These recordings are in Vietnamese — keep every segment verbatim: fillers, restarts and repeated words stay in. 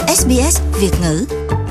ét bê ét Việt ngữ.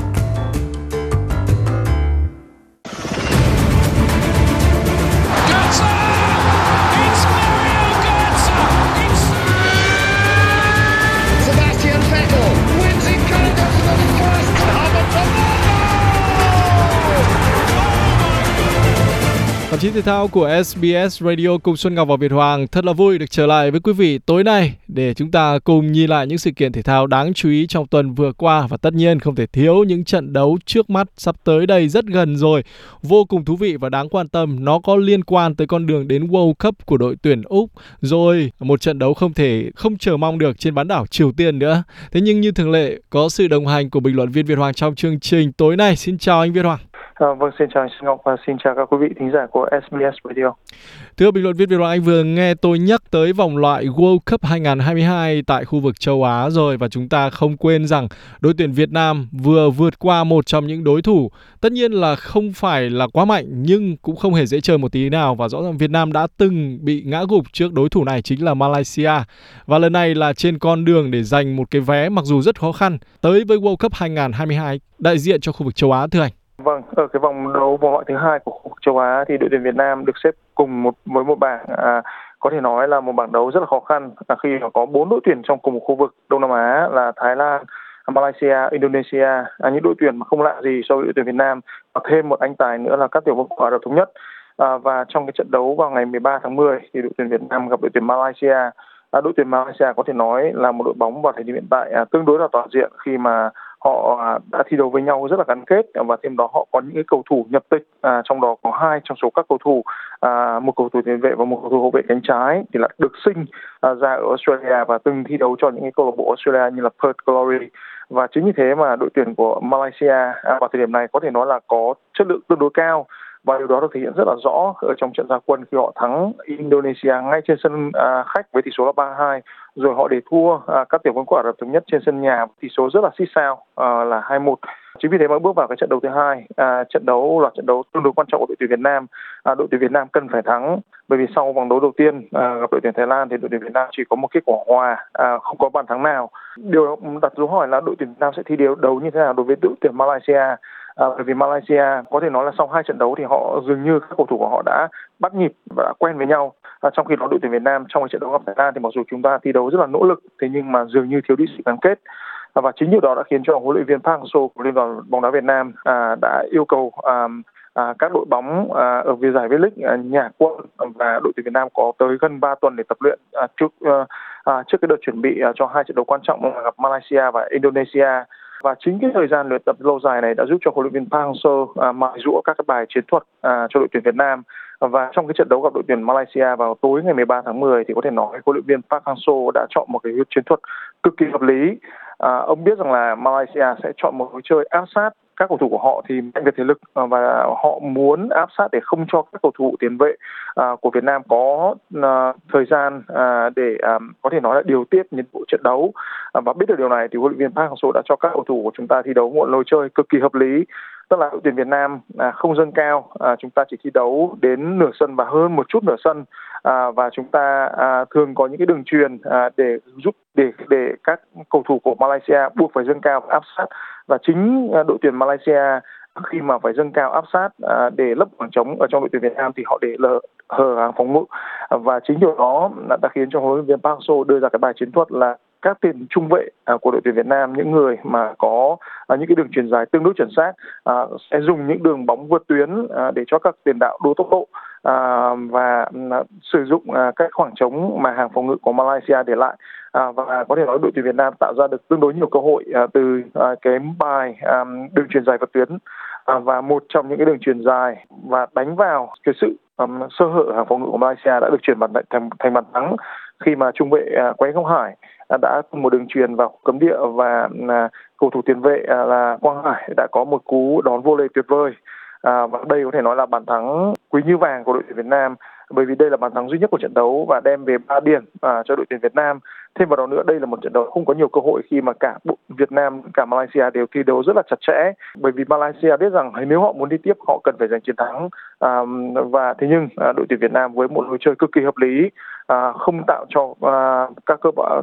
Tạp chí thể thao của ét bê ét Radio cùng Xuân Ngọc và Việt Hoàng thật là vui được trở lại với quý vị tối nay để chúng ta cùng nhìn lại những sự kiện thể thao đáng chú ý trong tuần vừa qua, và tất nhiên không thể thiếu những trận đấu trước mắt sắp tới đây rất gần rồi, vô cùng thú vị và đáng quan tâm. Nó có liên quan tới con đường đến World Cup của đội tuyển Úc, rồi một trận đấu không thể không chờ mong được trên bán đảo Triều Tiên nữa. Thế nhưng như thường lệ, có sự đồng hành của bình luận viên Việt Hoàng trong chương trình tối nay. Xin chào anh Việt Hoàng. À, vâng, xin chào anh Xuân Ngọc và xin chào các quý vị thính giả của ét bê ét Radio. Thưa bình luận viên Việt Hoàng, anh vừa nghe tôi nhắc tới vòng loại World Cup hai không hai hai tại khu vực châu Á rồi, và chúng ta không quên rằng đội tuyển Việt Nam vừa vượt qua một trong những đối thủ tất nhiên là không phải là quá mạnh nhưng cũng không hề dễ chơi một tí nào, và rõ ràng Việt Nam đã từng bị ngã gục trước đối thủ này chính là Malaysia, và lần này là trên con đường để giành một cái vé mặc dù rất khó khăn tới với World Cup hai không hai hai đại diện cho khu vực châu Á. Thưa anh. Vâng, ở cái vòng đấu vòng loại thứ hai của khu vực châu Á thì đội tuyển Việt Nam được xếp cùng một với một bảng à, có thể nói là một bảng đấu rất là khó khăn, là khi có bốn đội tuyển trong cùng một khu vực Đông Nam Á là Thái Lan, Malaysia, Indonesia, à, những đội tuyển mà không lạ gì so với đội tuyển Việt Nam, và thêm một anh tài nữa là các tiểu vương quốc Ả Rập Thống Nhất. À, và trong cái trận đấu vào ngày mười ba tháng mười thì đội tuyển Việt Nam gặp đội tuyển Malaysia. À, đội tuyển Malaysia có thể nói là một đội bóng vào thời điểm hiện tại à, tương đối là toàn diện khi mà họ đã thi đấu với nhau rất là gắn kết, và thêm đó họ có những cái cầu thủ nhập tịch, à, trong đó có hai trong số các cầu thủ, à, một cầu thủ tiền vệ và một cầu thủ hậu vệ cánh trái thì là được sinh à, ra ở Australia và từng thi đấu cho những cái câu lạc bộ Australia như là Perth Glory. Và chính vì thế mà đội tuyển của Malaysia à, vào thời điểm này có thể nói là có chất lượng tương đối cao, và điều đó được thể hiện rất là rõ ở trong trận ra quân khi họ thắng Indonesia ngay trên sân à, khách với tỷ số là ba hai, rồi họ để thua à, các tiểu vương quốc Ả Rập Thống Nhất trên sân nhà với tỷ số rất là xít sao à, là hai một. Chính vì thế mà bước vào cái trận đấu thứ hai, à, trận đấu là trận đấu tương đối quan trọng của đội tuyển Việt Nam. À, đội tuyển Việt Nam cần phải thắng, bởi vì sau vòng đấu đầu tiên à, gặp đội tuyển Thái Lan thì đội tuyển Việt Nam chỉ có một kết quả hòa, à, không có bàn thắng nào. Điều đặt dấu hỏi là đội tuyển Việt Nam sẽ thi đấu đấu như thế nào đối với đội tuyển Malaysia. À, bởi vì Malaysia có thể nói là sau hai trận đấu thì họ dường như các cầu thủ của họ đã bắt nhịp và đã quen với nhau. À, trong khi đó đội tuyển Việt Nam trong trận đấu gặp Thái Lan thì mặc dù chúng ta thi đấu rất là nỗ lực, thế nhưng mà dường như thiếu đi sự gắn kết. À, và chính điều đó đã khiến cho huấn luyện viên Park Hang-seo của Liên đoàn bóng đá Việt Nam à, đã yêu cầu à, à, các đội bóng à, ở về giải V-League à, nhà quân và đội tuyển Việt Nam có tới gần ba tuần để tập luyện à, trước à, à, trước cái đợt chuẩn bị à, cho hai trận đấu quan trọng là gặp Malaysia và Indonesia. Và chính cái thời gian luyện tập lâu dài này đã giúp cho huấn luyện viên Park Hang-seo à, mài giũa các cái bài chiến thuật à, cho đội tuyển Việt Nam. Và trong cái trận đấu gặp đội tuyển Malaysia vào tối ngày mười ba tháng mười thì có thể nói huấn luyện viên Park Hang-seo đã chọn một cái chiến thuật cực kỳ hợp lý. À, ông biết rằng là Malaysia sẽ chọn một lối chơi áp sát các cầu thủ của họ thì mạnh về thể lực, và họ muốn áp sát để không cho các cầu thủ tiền vệ à, của Việt Nam có à, thời gian à, để à, có thể nói là điều tiết nhịp độ trận đấu. À, và biết được điều này thì huấn luyện viên Park Hang-seo đã cho các cầu thủ của chúng ta thi đấu một lối chơi cực kỳ hợp lý. Tức là đội tuyển Việt Nam à, không dâng cao, à, chúng ta chỉ thi đấu đến nửa sân và hơn một chút nửa sân, à, và chúng ta à, thường có những cái đường truyền à, để giúp để để các cầu thủ của Malaysia buộc phải dâng cao và áp sát, và chính à, đội tuyển Malaysia khi mà phải dâng cao áp sát à, để lấp khoảng trống ở trong đội tuyển Việt Nam thì họ để lờ hở hàng phòng ngự, à, và chính điều đó đã khiến cho huấn luyện viên Park Hang-seo đưa ra cái bài chiến thuật là các tiền trung vệ à, của đội tuyển Việt Nam, những người mà có à, những cái đường chuyền dài tương đối chuẩn xác, à, sẽ dùng những đường bóng vượt tuyến à, để cho các tiền đạo đua tốc độ à, và à, sử dụng à, các khoảng trống mà hàng phòng ngự của Malaysia để lại. À, và có thể nói đội tuyển Việt Nam tạo ra được tương đối nhiều cơ hội à, từ à, cái bài à, đường chuyền dài vượt tuyến, à, và một trong những cái đường chuyền dài và đánh vào cái sự um, sơ hở hàng phòng ngự của Malaysia đã được chuyển bàn thành, thành bàn thắng khi mà trung vệ à, Quế Ngọc Hải à, đã tung một đường chuyền vào cấm địa, và à, cầu thủ tiền vệ à, là Quang Hải đã có một cú đón volley tuyệt vời. À, và đây có thể nói là bàn thắng quý như vàng của đội tuyển Việt Nam, bởi vì đây là bàn thắng duy nhất của trận đấu và đem về ba điểm à, cho đội tuyển Việt Nam. Thêm vào đó nữa, đây là một trận đấu không có nhiều cơ hội khi mà cả Việt Nam cả Malaysia đều thi đấu rất là chặt chẽ, bởi vì Malaysia biết rằng nếu họ muốn đi tiếp họ cần phải giành chiến thắng, à, và thế nhưng à, đội tuyển Việt Nam với một lối chơi cực kỳ hợp lý, à, không tạo cho à, các cơ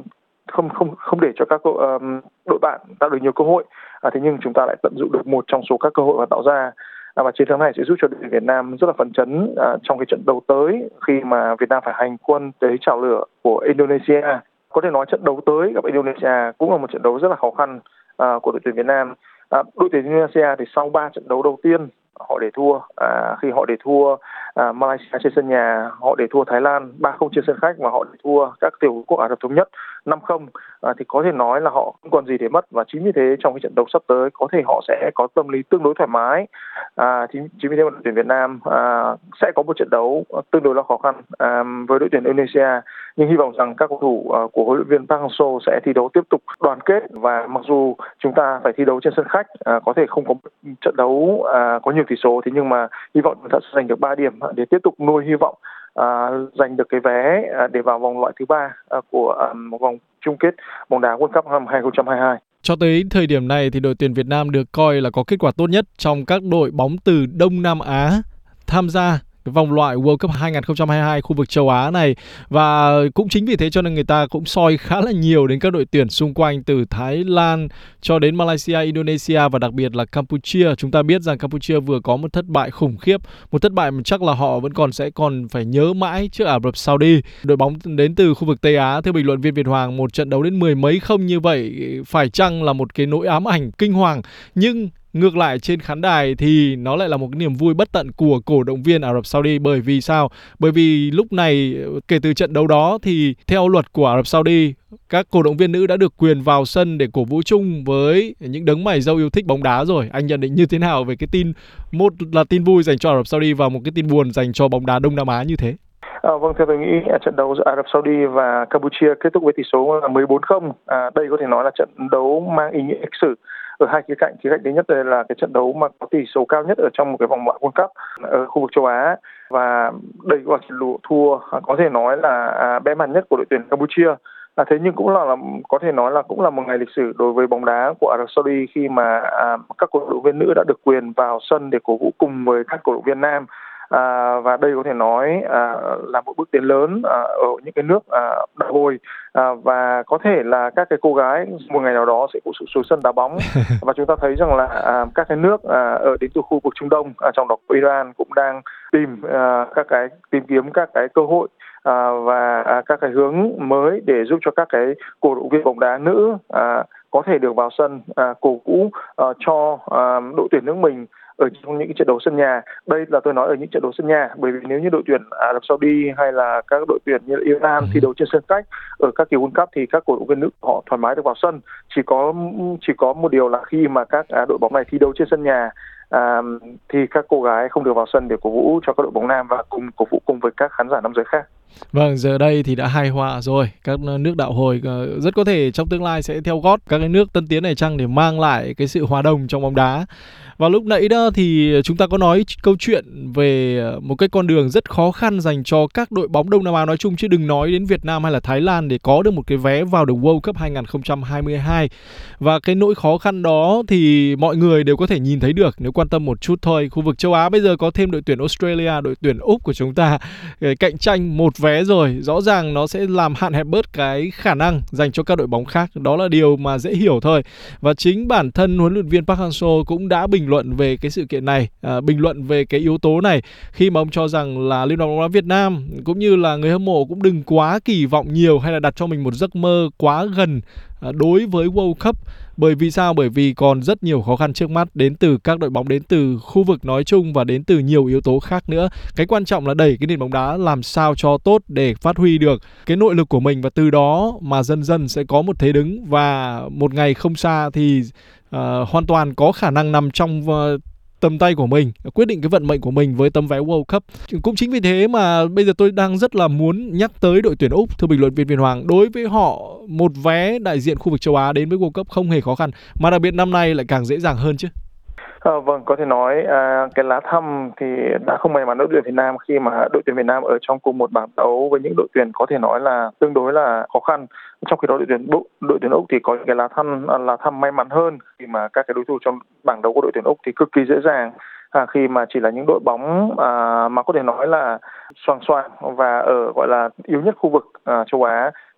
không không không để cho các uh, đội bạn tạo được nhiều cơ hội. À, thế nhưng chúng ta lại tận dụng được một trong số các cơ hội mà tạo ra. À, và chiến thắng này sẽ giúp cho đội tuyển Việt Nam rất là phấn chấn à, trong cái trận đấu tới khi mà Việt Nam phải hành quân tới chảo lửa của Indonesia. Có thể nói trận đấu tới gặp Indonesia cũng là một trận đấu rất là khó khăn à, của đội tuyển Việt Nam. À, đội tuyển Indonesia thì sau ba trận đấu đầu tiên họ để thua, à, khi họ để thua à, Malaysia trên sân nhà, họ để thua Thái Lan ba không trên sân khách và họ để thua các tiểu quốc Ả Rập Thống Nhất năm không, à, thì có thể nói là họ không còn gì để mất, và chính vì thế trong cái trận đấu sắp tới có thể họ sẽ có tâm lý tương đối thoải mái. À, chính, chính vì thế mà đội tuyển Việt Nam à, sẽ có một trận đấu tương đối là khó khăn à, với đội tuyển Indonesia, nhưng hy vọng rằng các cầu thủ à, của huấn luyện viên Park Hang-seo sẽ thi đấu tiếp tục đoàn kết, và mặc dù chúng ta phải thi đấu trên sân khách, à, có thể không có trận đấu à, có nhiều tỷ số, thế nhưng mà hy vọng chúng ta sẽ giành được ba điểm để tiếp tục nuôi hy vọng à, giành được cái vé à, để vào vòng loại thứ ba à, của à, một vòng chung kết bóng đá World Cup năm hai không hai hai. Cho tới thời điểm này thì đội tuyển Việt Nam được coi là có kết quả tốt nhất trong các đội bóng từ Đông Nam Á tham gia cái vòng loại World Cup hai không hai hai khu vực châu Á này, và cũng chính vì thế cho nên người ta cũng soi khá là nhiều đến các đội tuyển xung quanh từ Thái Lan cho đến Malaysia, Indonesia và đặc biệt là Campuchia. Chúng ta biết rằng Campuchia vừa có một thất bại khủng khiếp, một thất bại mà chắc là họ vẫn còn sẽ còn phải nhớ mãi trước Ả Rập Saudi. Đội bóng đến từ khu vực Tây Á, theo bình luận viên Việt Hoàng, một trận đấu đến mười mấy không như vậy phải chăng là một cái nỗi ám ảnh kinh hoàng, nhưng ngược lại trên khán đài thì nó lại là một cái niềm vui bất tận của cổ động viên Ả Rập Saudi. Bởi vì sao? Bởi vì lúc này kể từ trận đấu đó thì theo luật của Ả Rập Saudi, các cổ động viên nữ đã được quyền vào sân để cổ vũ chung với những đấng mày râu yêu thích bóng đá rồi. Anh nhận định như thế nào về cái tin, một là tin vui dành cho Ả Rập Saudi và một cái tin buồn dành cho bóng đá Đông Nam Á như thế? À, vâng, theo tôi nghĩ trận đấu giữa Ả Rập Saudi và Campuchia kết thúc với tỷ số là mười bốn không. À, đây có thể nói là trận đấu mang ý nghĩa lịch sử ở hai khía cạnh. Khía cạnh thứ nhất là cái trận đấu mà có tỷ số cao nhất ở trong một cái vòng loại World Cup ở khu vực châu Á, và đây cũng là trận lũ thua có thể nói là à, bé màn nhất của đội tuyển Campuchia. À, thế nhưng cũng là, là có thể nói là cũng là một ngày lịch sử đối với bóng đá của Ả Rập Saudi khi mà à, các cổ động viên nữ đã được quyền vào sân để cổ vũ cùng với các cổ động viên nam. À, và đây có thể nói à, là một bước tiến lớn à, ở những cái nước à, đạo hồi, à, và có thể là các cái cô gái một ngày nào đó sẽ cũng xuống sân đá bóng. Và chúng ta thấy rằng là à, các cái nước à, ở đến từ khu vực Trung Đông, à, trong đó Iran cũng đang tìm à, các cái tìm kiếm các cái cơ hội à, và à, các cái hướng mới để giúp cho các cái cổ động viên bóng đá nữ à, có thể được vào sân à, cổ vũ à, cho à, đội tuyển nước mình ở trong những trận đấu sân nhà. Đây là tôi nói ở những trận đấu sân nhà, bởi vì nếu như đội tuyển Ả Rập Saudi hay là các đội tuyển như Iran thi đấu trên sân khách ở các kỳ World Cup thì các cổ động viên nữ họ thoải mái được vào sân. Chỉ có chỉ có một điều là khi mà các đội bóng này thi đấu trên sân nhà à, thì các cô gái không được vào sân để cổ vũ cho các đội bóng nam và cùng cổ vũ cùng với các khán giả nam giới khác. Vâng, giờ đây thì đã hài hòa rồi. Các nước đạo hồi rất có thể trong tương lai sẽ theo gót các cái nước tân tiến này chăng để mang lại cái sự hòa đồng trong bóng đá. Và lúc nãy đó thì chúng ta có nói câu chuyện về một cái con đường rất khó khăn dành cho các đội bóng Đông Nam Á nói chung, chứ đừng nói đến Việt Nam hay là Thái Lan để có được một cái vé vào được World Cup hai không hai hai. Và cái nỗi khó khăn đó thì mọi người đều có thể nhìn thấy được nếu quan tâm một chút thôi. Khu vực châu Á bây giờ có thêm đội tuyển Australia, đội tuyển Úc của chúng ta cạnh tranh một vé rồi, rõ ràng nó sẽ làm hạn hẹp bớt cái khả năng dành cho các đội bóng khác. Đó là điều mà dễ hiểu thôi. Và chính bản thân huấn luyện viên Park Hang-seo cũng đã bình luận về cái sự kiện này, à, bình luận về cái yếu tố này khi mà ông cho rằng là Liên đoàn bóng đá Việt Nam cũng như là người hâm mộ cũng đừng quá kỳ vọng nhiều hay là đặt cho mình một giấc mơ quá gần à, đối với World Cup. Bởi vì sao? Bởi vì còn rất nhiều khó khăn trước mắt đến từ các đội bóng đến từ khu vực nói chung và đến từ nhiều yếu tố khác nữa. Cái quan trọng là đẩy cái nền bóng đá làm sao cho tốt để phát huy được cái nội lực của mình, và từ đó mà dần dần sẽ có một thế đứng, và một ngày không xa thì uh, hoàn toàn có khả năng nằm trong uh, tầm tay của mình, quyết định cái vận mệnh của mình với tấm vé World Cup. Cũng chính vì thế mà bây giờ tôi đang rất là muốn nhắc tới đội tuyển Úc. Thưa bình luận viên Việt Hoàng, đối với họ một vé đại diện khu vực châu Á đến với World Cup không hề khó khăn, mà đặc biệt năm nay lại càng dễ dàng hơn chứ. À, vâng, có thể nói à, cái lá thăm thì đã không may mắn đội tuyển Việt Nam khi mà đội tuyển Việt Nam ở trong cùng một bảng đấu với những đội tuyển có thể nói là tương đối là khó khăn. Trong khi đó đội tuyển Úc, đội tuyển Úc thì có những cái lá thăm lá thăm may mắn hơn khi mà các cái đối thủ trong bảng đấu của đội tuyển Úc thì cực kỳ dễ dàng. À, khi mà chỉ là những đội bóng à, mà có thể nói là xoàng xoàng và ở gọi là yếu nhất khu vực à, châu Á.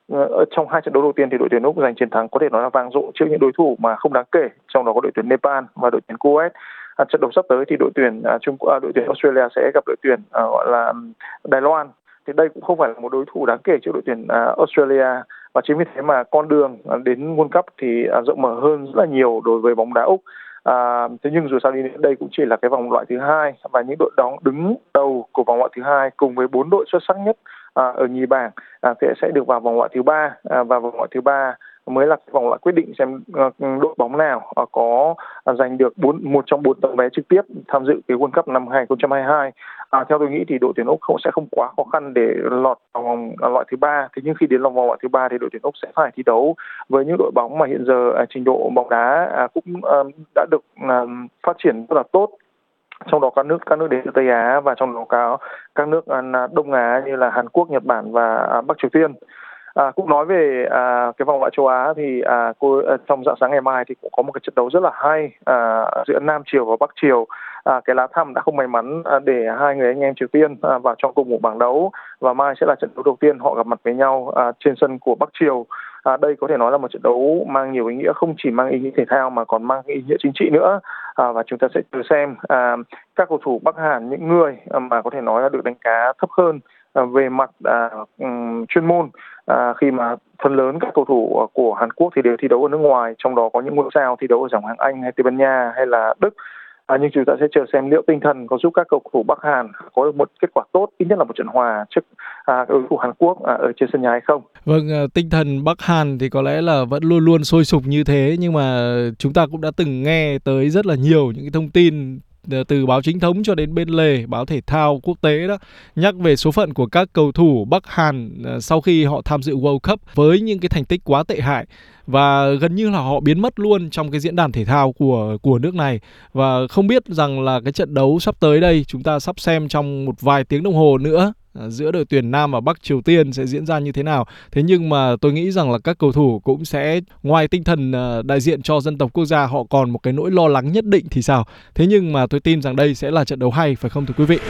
ở trong hai trận đấu đầu tiên thì đội tuyển Úc giành chiến thắng có thể nói là vang dội trước những đối thủ mà không đáng kể, trong đó có đội tuyển Nepal và đội tuyển Kuwait. À, trận đấu sắp tới thì đội tuyển à, Trung à, đội tuyển Australia sẽ gặp đội tuyển à, gọi là Đài Loan. Thì đây cũng không phải là một đối thủ đáng kể trước đội tuyển à, Australia, và chính vì thế mà con đường à, đến World Cup thì à, rộng mở hơn rất là nhiều đối với bóng đá Úc. À, thế nhưng dù sao đi đây cũng chỉ là cái vòng loại thứ hai, và những đội đóng đứng đầu của vòng loại thứ hai cùng với bốn đội xuất sắc nhất à, ở nhì bảng à, thì sẽ được vào vòng loại thứ ba, à, và vòng loại thứ ba mới là vòng loại quyết định xem uh, đội bóng nào uh, có uh, giành được bốn một trong bốn tấm vé trực tiếp tham dự cái World Cup năm hai không hai hai. À, theo tôi nghĩ thì đội tuyển Úc không sẽ không quá khó khăn để lọt vào vòng uh, loại thứ ba. Thế nhưng khi đến vòng loại thứ ba thì đội tuyển Úc sẽ phải thi đấu với những đội bóng mà hiện giờ uh, trình độ bóng đá uh, cũng uh, đã được uh, phát triển rất là tốt, trong đó các nước các nước đến từ Tây Á, và trong đó có các nước uh, Đông Á như là Hàn Quốc, Nhật Bản và uh, Bắc Triều Tiên. À, cũng nói về à, cái vòng loại châu Á thì à, cô à, trong rạng sáng ngày mai thì cũng có một cái trận đấu rất là hay à, giữa Nam Triều và Bắc Triều. À, cái lá thăm đã không may mắn à, để hai người anh em Triều Tiên à, vào trong cùng một bảng đấu, và mai sẽ là trận đấu đầu tiên họ gặp mặt với nhau à, trên sân của Bắc Triều. À, đây có thể nói là một trận đấu mang nhiều ý nghĩa, không chỉ mang ý nghĩa thể thao mà còn mang ý nghĩa chính trị nữa. À, và chúng ta sẽ chờ xem à, các cầu thủ Bắc Hàn, những người à, mà có thể nói là được đánh giá thấp hơn à, về mặt à, um, chuyên môn, à, khi mà phần lớn các cầu thủ à, của Hàn Quốc thì đều thi đấu ở nước ngoài, trong đó có những ngôi sao thi đấu ở dòng hạng Anh hay Tây Ban Nha hay là Đức. À, nhưng chúng ta sẽ chờ xem liệu tinh thần có giúp các cầu thủ Bắc Hàn có được một kết quả tốt, ít nhất là một trận hòa trước à, đối thủ Hàn Quốc à, ở trên sân nhà hay không. Vâng, tinh thần Bắc Hàn thì có lẽ là vẫn luôn luôn sôi sục như thế, nhưng mà chúng ta cũng đã từng nghe tới rất là nhiều những cái thông tin từ báo chính thống cho đến bên lề báo thể thao quốc tế đó, nhắc về số phận của các cầu thủ Bắc Hàn sau khi họ tham dự World Cup với những cái thành tích quá tệ hại, và gần như là họ biến mất luôn trong cái diễn đàn thể thao của của nước này. Và không biết rằng là cái trận đấu sắp tới đây chúng ta sắp xem trong một vài tiếng đồng hồ nữa giữa đội tuyển Nam và Bắc Triều Tiên sẽ diễn ra như thế nào. Thế nhưng mà tôi nghĩ rằng là các cầu thủ cũng sẽ, ngoài tinh thần đại diện cho dân tộc quốc gia, họ còn một cái nỗi lo lắng nhất định thì sao. Thế nhưng mà tôi tin rằng đây sẽ là trận đấu hay, phải không thưa quý vị?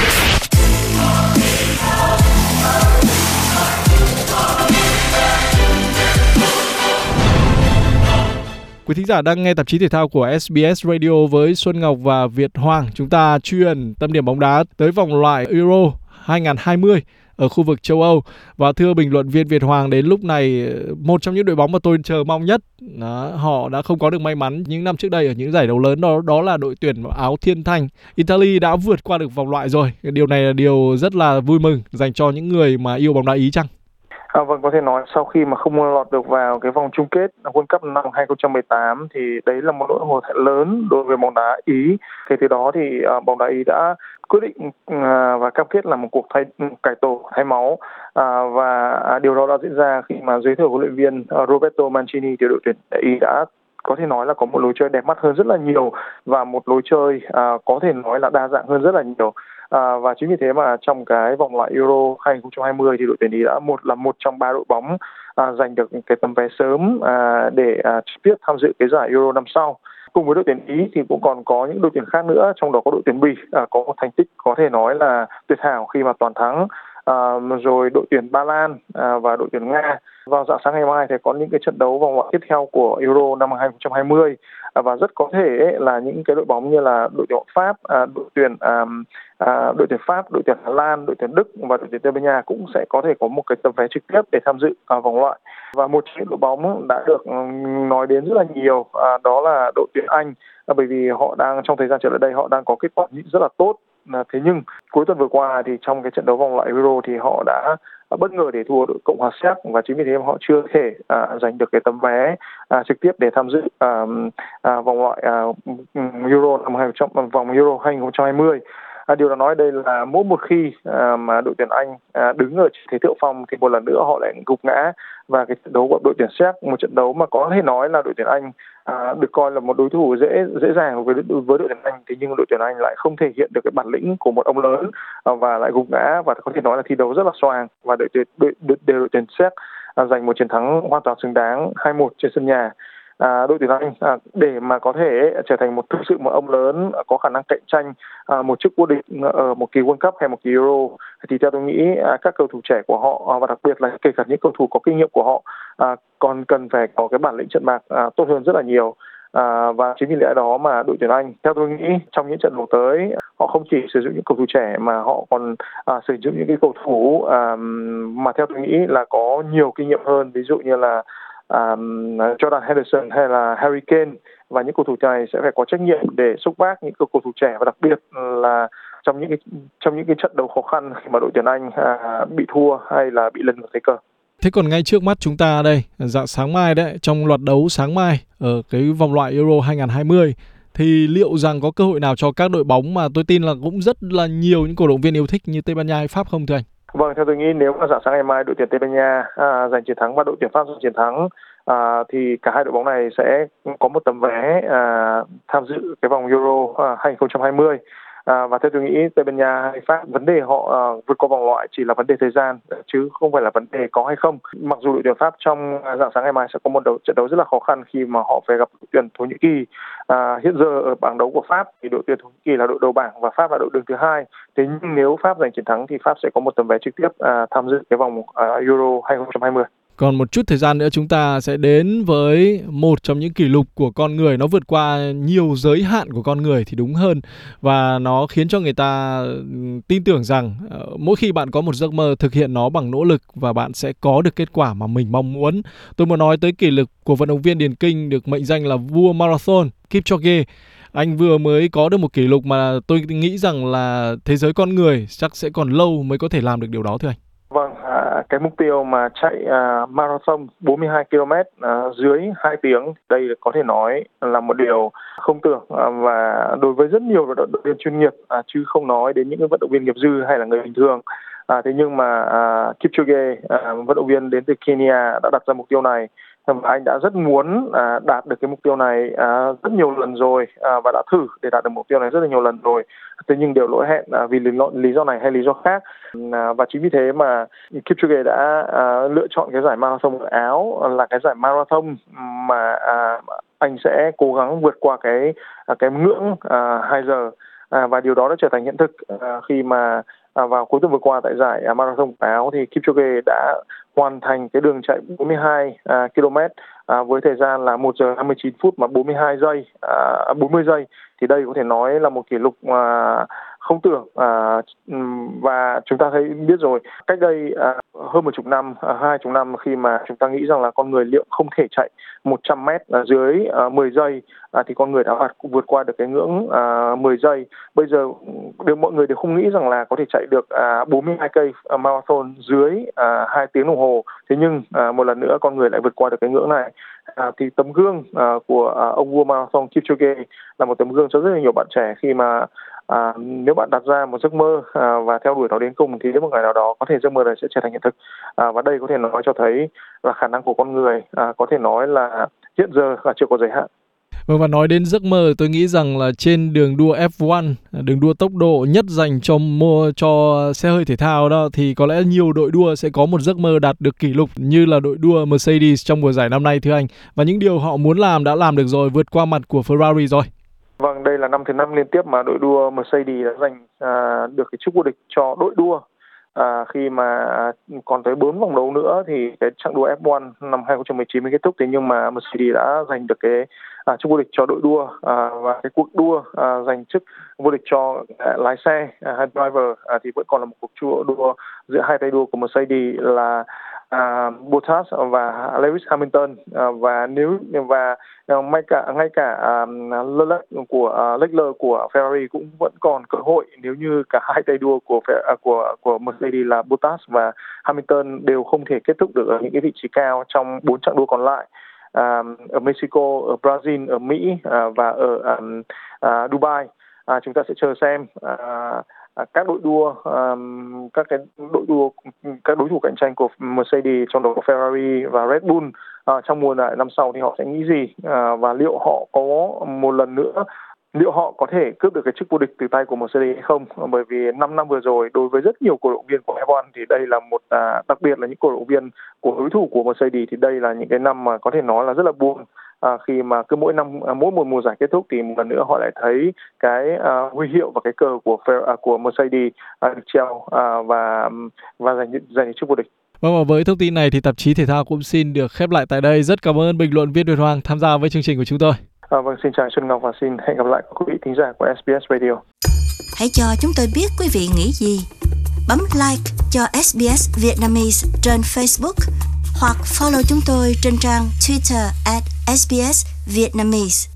Quý thính giả đang nghe tạp chí thể thao của ét bê ét Radio với Xuân Ngọc và Việt Hoàng. Chúng ta chuyển tâm điểm bóng đá tới vòng loại Euro hai không hai không ở khu vực châu Âu. Và thưa bình luận viên Việt Hoàng, đến lúc này một trong những đội bóng mà tôi chờ mong nhất, đó, họ đã không có được may mắn những năm trước đây ở những giải đấu lớn, đó đó là đội tuyển áo thiên thanh. Italy đã vượt qua được vòng loại rồi. Điều này là điều rất là vui mừng dành cho những người mà yêu bóng đá Ý chăng? À, vâng, có thể nói sau khi mà không lọt được vào cái vòng chung kết World Cup năm hai không một tám thì đấy là một nỗi hổ thẹn lớn đối với bóng đá Ý. Kể từ đó thì uh, bóng đá Ý đã quyết định uh, và cam kết làm một cuộc thay, cải tổ thay máu, uh, và uh, điều đó đã diễn ra khi mà dưới thời huấn luyện viên uh, Roberto Mancini thì đội tuyển Ý đã có thể nói là có một lối chơi đẹp mắt hơn rất là nhiều, và một lối chơi uh, có thể nói là đa dạng hơn rất là nhiều. À, và chính vì thế mà trong cái vòng loại Euro hai không hai không thì đội tuyển Ý đã một là một trong ba đội bóng à, giành được cái tấm vé sớm à, để à, trực tiếp tham dự cái giải Euro năm sau. Cùng với đội tuyển Ý thì cũng còn có những đội tuyển khác nữa, trong đó có đội tuyển Bỉ à, có một thành tích có thể nói là tuyệt hảo khi mà toàn thắng, à, rồi đội tuyển Ba Lan à, và đội tuyển Nga. Vào dạng sáng ngày mai thì có những cái trận đấu vòng loại tiếp theo của Euro năm hai không hai không, à, và rất có thể ấy, là những cái đội bóng như là đội tuyển Pháp, à, đội tuyển à, à, đội tuyển Pháp, đội tuyển Hà Lan, đội tuyển Đức và đội tuyển Tây Ban Nha cũng sẽ có thể có một cái tấm vé trực tiếp để tham dự à, vòng loại. Và một trong những đội bóng đã được nói đến rất là nhiều, à, đó là đội tuyển Anh, à, bởi vì họ đang trong thời gian trở lại đây họ đang có kết quả rất là tốt. À, thế nhưng cuối tuần vừa qua thì trong cái trận đấu vòng loại Euro thì họ đã bất ngờ để thua đội Cộng hòa Séc, và chính vì thế họ chưa thể à, giành được cái tấm vé à, trực tiếp để tham dự à, à, vòng loại à, Euro năm hai trăm vòng Euro hai không hai không. À, điều đó nói đây là mỗi một khi à, mà đội tuyển Anh à, đứng ở thế thượng phong thì một lần nữa họ lại gục ngã, và cái trận đấu của đội tuyển Séc, một trận đấu mà có thể nói là đội tuyển Anh à, được coi là một đối thủ dễ dễ dàng với với đội tuyển Anh, thì nhưng đội tuyển Anh lại không thể hiện được cái bản lĩnh của một ông lớn à, và lại gục ngã, và có thể nói là thi đấu rất là xoàng, và đội tuyển đội, đội, đội, đội tuyển Séc à, giành một chiến thắng hoàn toàn xứng đáng hai một trên sân nhà. À, đội tuyển Anh à, để mà có thể trở thành một thực sự một ông lớn có khả năng cạnh tranh à, một chức vô địch ở một kỳ World Cup hay một kỳ Euro thì theo tôi nghĩ à, các cầu thủ trẻ của họ à, và đặc biệt là kể cả những cầu thủ có kinh nghiệm của họ à, còn cần phải có cái bản lĩnh trận bạc à, tốt hơn rất là nhiều. À, và chính vì lẽ đó mà đội tuyển Anh theo tôi nghĩ trong những trận đấu tới họ không chỉ sử dụng những cầu thủ trẻ mà họ còn à, sử dụng những cái cầu thủ à, mà theo tôi nghĩ là có nhiều kinh nghiệm hơn, ví dụ như là Um, Jordan Henderson hay là Harry Kane, và những cầu thủ này sẽ phải có trách nhiệm để xúc vác những cầu thủ trẻ và đặc biệt là trong những cái trong những cái trận đấu khó khăn khi mà đội tuyển Anh à, bị thua hay là bị lật ngược thế cờ. Thế còn ngay trước mắt chúng ta đây, dạng sáng mai đấy, trong loạt đấu sáng mai ở cái vòng loại Euro hai không hai không thì liệu rằng có cơ hội nào cho các đội bóng mà tôi tin là cũng rất là nhiều những cổ động viên yêu thích như Tây Ban Nha hay Pháp không thưa anh? Vâng, theo tôi nghĩ nếu mà dạng sáng ngày mai đội tuyển Tây Ban Nha à, giành chiến thắng và đội tuyển Pháp giành chiến thắng à, thì cả hai đội bóng này sẽ có một tấm vé à, tham dự cái vòng Euro à, hai không hai không. À, và theo tôi nghĩ Tây Ban Nha hay Pháp, vấn đề họ à, vượt qua vòng loại chỉ là vấn đề thời gian chứ không phải là vấn đề có hay không. Mặc dù đội tuyển Pháp trong dạng sáng ngày mai sẽ có một đấu, trận đấu rất là khó khăn khi mà họ phải gặp đội tuyển Thổ Nhĩ Kỳ. À, hiện giờ ở bảng đấu của Pháp thì đội tuyển Thổ Nhĩ Kỳ là đội đầu bảng và Pháp là đội đứng thứ hai. Thế nhưng nếu Pháp giành chiến thắng thì Pháp sẽ có một tấm vé trực tiếp à, tham dự cái vòng à, Euro hai không hai không. Còn một chút thời gian nữa chúng ta sẽ đến với một trong những kỷ lục của con người, nó vượt qua nhiều giới hạn của con người thì đúng hơn, và nó khiến cho người ta tin tưởng rằng uh, mỗi khi bạn có một giấc mơ, thực hiện nó bằng nỗ lực và bạn sẽ có được kết quả mà mình mong muốn. Tôi muốn nói tới kỷ lục của vận động viên điền kinh được mệnh danh là vua marathon Kipchoge. Anh vừa mới có được một kỷ lục mà tôi nghĩ rằng là thế giới con người chắc sẽ còn lâu mới có thể làm được điều đó thưa anh. Vâng, à, cái mục tiêu mà chạy à, marathon bốn mươi hai ki lô mét à, dưới hai tiếng, đây có thể nói là một điều không tưởng à, và đối với rất nhiều vận động viên chuyên nghiệp à, chứ không nói đến những vận động viên nghiệp dư hay là người bình thường. À, thế nhưng mà à, Kipchoge, à, vận động viên đến từ Kenya đã đặt ra mục tiêu này. Và anh đã rất muốn à, đạt được cái mục tiêu này à, rất nhiều lần rồi à, và đã thử để đạt được mục tiêu này rất là nhiều lần rồi. Thế nhưng đều lỗi hẹn à, vì lý, lý do này hay lý do khác. À, và chính vì thế mà Kipchoge đã à, lựa chọn cái giải marathon ở Áo là cái giải marathon mà à, anh sẽ cố gắng vượt qua cái à, cái ngưỡng à, hai giờ. À, và điều đó đã trở thành hiện thực à, khi mà à, vào cuối tuần vừa qua tại giải à, marathon của Áo thì Kipchoge đã hoàn thành cái đường chạy bốn mươi hai à, ki lô mét à, với thời gian là một giờ hai mươi chín phút mà bốn mươi hai giây, à, bốn mươi giây. Thì đây có thể nói là một kỷ lục à, không tưởng à, và chúng ta thấy biết rồi, cách đây à, hơn một chục năm, à, hai chục năm khi mà chúng ta nghĩ rằng là con người liệu không thể chạy một trăm mét à, dưới à, mười giây à, thì con người đã vượt qua được cái ngưỡng à, mười giây. Bây giờ đều mọi người đều không nghĩ rằng là có thể chạy được à, bốn mươi hai cây à, marathon dưới à, hai tiếng đồng hồ. Thế nhưng à, một lần nữa con người lại vượt qua được cái ngưỡng này. À, thì tấm gương à, của à, ông vua marathon Kipchoge là một tấm gương cho rất là nhiều bạn trẻ khi mà à, nếu bạn đặt ra một giấc mơ à, và theo đuổi nó đến cùng thì đến một ngày nào đó có thể giấc mơ này sẽ trở thành hiện thực. À, và đây có thể nói cho thấy là khả năng của con người à, có thể nói là hiện giờ là chưa có giới hạn. Vâng, và nói đến giấc mơ, tôi nghĩ rằng là trên đường đua ép một, đường đua tốc độ nhất dành cho mua cho xe hơi thể thao đó, thì có lẽ nhiều đội đua sẽ có một giấc mơ đạt được kỷ lục như là đội đua Mercedes trong mùa giải năm nay thưa anh. Và những điều họ muốn làm đã làm được rồi, vượt qua mặt của Ferrari rồi. Vâng, đây là năm thứ năm liên tiếp mà đội đua Mercedes đã giành à, được cái chức vô địch cho đội đua. À, khi mà còn tới bốn vòng đấu nữa thì cái chặng đua ép một năm hai không một chín mới kết thúc, thế nhưng mà Mercedes đã giành được cái à, chức vô địch cho đội đua à, và cái cuộc đua à, giành chức vô địch cho à, lái xe à, hay driver à, thì vẫn còn là một cuộc đua, đua giữa hai tay đua của Mercedes là à, Bottas và Lewis Hamilton à, và nếu và ngay cả ngay cả uh, Leclerc của uh, Leclerc của Ferrari cũng vẫn còn cơ hội nếu như cả hai tay đua của uh, của của Mercedes là Bottas và Hamilton đều không thể kết thúc được ở những cái vị trí cao trong bốn chặng đua còn lại. Uh, ở Mexico, ở Brazil, ở Mỹ uh, và ở um, uh, Dubai. Uh, chúng ta sẽ chờ xem uh, các đội đua, um, các cái đội đua, các đối thủ cạnh tranh của Mercedes trong đó có Ferrari và Red Bull uh, trong mùa này năm sau thì họ sẽ nghĩ gì uh, và liệu họ có một lần nữa liệu họ có thể cướp được cái chức vô địch từ tay của Mercedes hay không? Bởi vì năm năm vừa rồi đối với rất nhiều cổ động viên của ép một thì đây là một à, đặc biệt là những cổ động viên của đối thủ của Mercedes thì đây là những cái năm mà có thể nói là rất là buồn à, khi mà cứ mỗi năm à, mỗi một mùa giải kết thúc thì một lần nữa họ lại thấy cái à, huy hiệu và cái cờ của à, của Mercedes à, được treo à, và và giành giành được chức vô địch. Vâng, và với thông tin này thì tạp chí thể thao cũng xin được khép lại tại đây. Rất cảm ơn bình luận viên Việt Hoàng tham gia với chương trình của chúng tôi. À, vâng, xin chào Xuân Ngọc và xin hẹn gặp lại quý vị thính giả của ét bê ét Radio. Hãy cho chúng tôi biết quý vị nghĩ gì. Bấm like cho ét bê ét Vietnamese trên Facebook hoặc follow chúng tôi trên trang Twitter at ét bê ét Vietnamese.